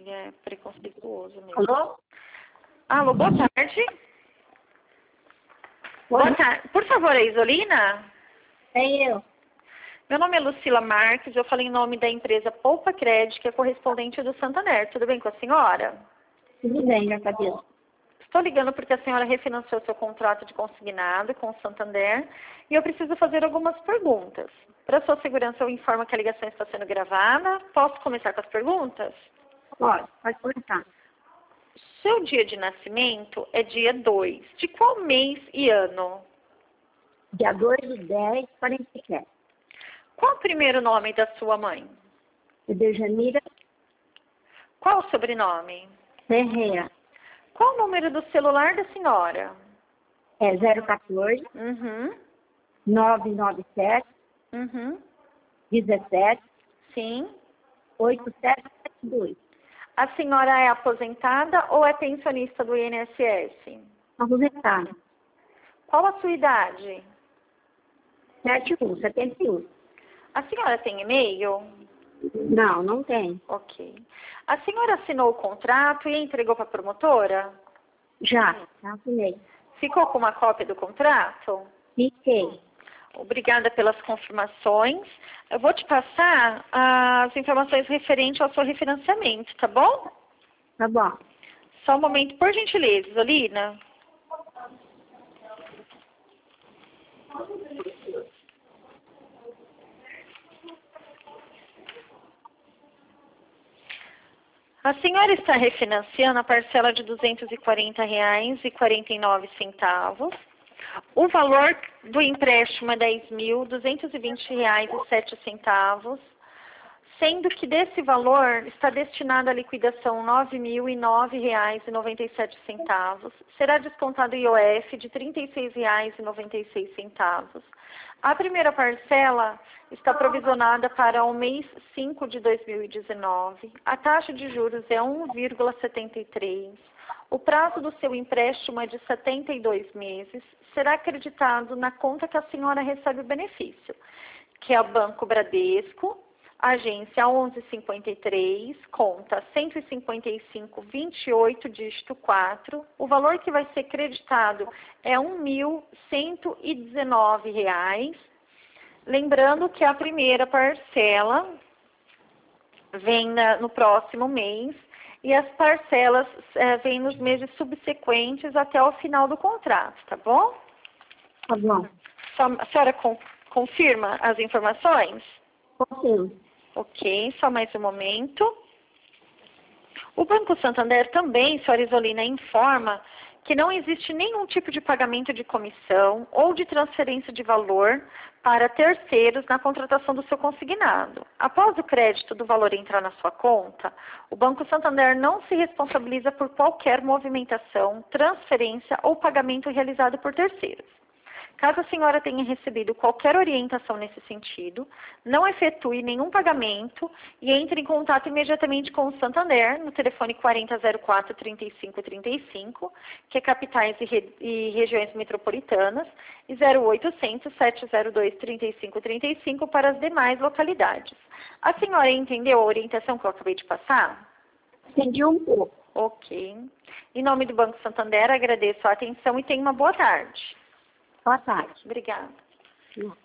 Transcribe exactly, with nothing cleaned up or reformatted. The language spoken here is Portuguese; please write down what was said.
Ele é preconceituoso mesmo. Alô? Alô, boa tarde. Oi? Boa tarde. Por favor, é Isolina? É eu. Meu nome é Lucila Marques, eu falo em nome da empresa Poupa Crédito, que é correspondente do Santander. Tudo bem com a senhora? Tudo bem, graças a Deus. Estou ligando porque a senhora refinanciou seu contrato de consignado com o Santander e eu preciso fazer algumas perguntas. Para sua segurança, eu informo que a ligação está sendo gravada. Posso começar com as perguntas? Pode, pode começar. Seu dia de nascimento é dia dois. De qual mês e ano? Dia dois do dez, quarenta e sete. Qual o primeiro nome da sua mãe? Edejanira Qual o sobrenome? Ferreira. Qual o número do celular da senhora? É zero quatorze, Uhum. nove nove sete, Uhum. dezessete, Sim. oito sete sete dois. A senhora é aposentada ou é pensionista do I N S S? Aposentada. Qual a sua idade? setenta e um, setenta e um. A senhora tem e-mail? Não, não tem. Ok. A senhora assinou o contrato e entregou para a promotora? Já, já assinei. Ficou com uma cópia do contrato? Fiquei. Obrigada pelas confirmações. Eu vou te passar as informações referentes ao seu refinanciamento, tá bom? Tá bom. Só um momento, por gentileza, Isolina. A senhora está refinanciando a parcela de duzentos e quarenta reais e quarenta e nove centavos. O valor do empréstimo é dez mil duzentos e vinte reais e sete centavos, sendo que desse valor está destinado à liquidação nove mil e nove reais e noventa e sete centavos. Será descontado o I O F de trinta e seis reais e noventa e seis centavos. A primeira parcela está provisionada para o mês cinco de dois mil e dezenove. A taxa de juros é um vírgula setenta e três. O prazo do seu empréstimo é de setenta e dois meses. Será acreditado na conta que a senhora recebe o benefício, que é o Banco Bradesco, agência onze cinquenta e três, conta cento e cinquenta e cinco, vinte e oito, dígito quatro. O valor que vai ser creditado é um mil cento e dezenove reais. Lembrando que a primeira parcela vem na, no próximo mês e as parcelas é, vêm nos meses subsequentes até o final do contrato, tá bom? Tá bom. A senhora con confirma as informações? Confirmo. Ok, só mais um momento. O Banco Santander também, senhora Isolina, informa que não existe nenhum tipo de pagamento de comissão ou de transferência de valor para terceiros na contratação do seu consignado. Após o crédito do valor entrar na sua conta, o Banco Santander não se responsabiliza por qualquer movimentação, transferência ou pagamento realizado por terceiros. Caso a senhora tenha recebido qualquer orientação nesse sentido, não efetue nenhum pagamento e entre em contato imediatamente com o Santander no telefone quarenta zero quatro, trinta e cinco trinta e cinco, que é capitais e, re e regiões metropolitanas, e zero oitocentos, sete zero dois, trinta e cinco trinta e cinco para as demais localidades. A senhora entendeu a orientação que eu acabei de passar? Entendi um pouco. Ok. Em nome do Banco Santander, agradeço a atenção e tenha uma boa tarde. Boa tarde. Obrigada. Não.